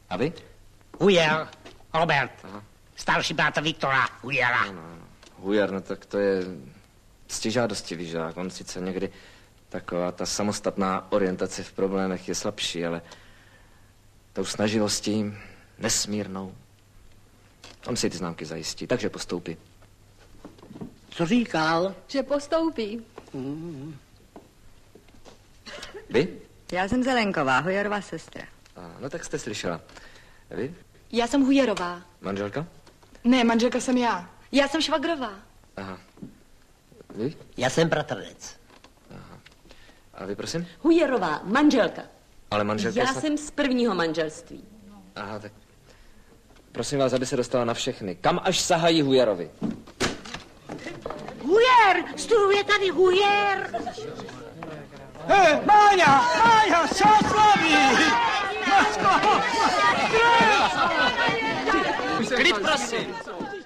A vy? Hujer, Robert. Aha. Starší bráta Viktora Hujera. No, Hujer, no tak to je ctižádostivý žák. On sice někdy taková ta samostatná orientace v problémech je slabší, ale tou snaživostí nesmírnou. On si ty známky zajistí, takže postoupí. Co říkal? Že postoupí. Vy? Já jsem Zelenková, Hujerová sestra. No tak jste slyšela. Vy? Já jsem Hujerová. Manželka? Ne, manželka jsem já. Já jsem švagrová. Aha. Vy? Já jsem bratranec. Aha. A vy, prosím? Hujerová, manželka. Ale manželka... Já jsem z prvního manželství. Aha, tak... Prosím vás, aby se dostala na všechny. Kam až sahají Hujerovi? Hujer! Studuje tady Hujer! Hej, Máňa, co slaví? Klid, prosím!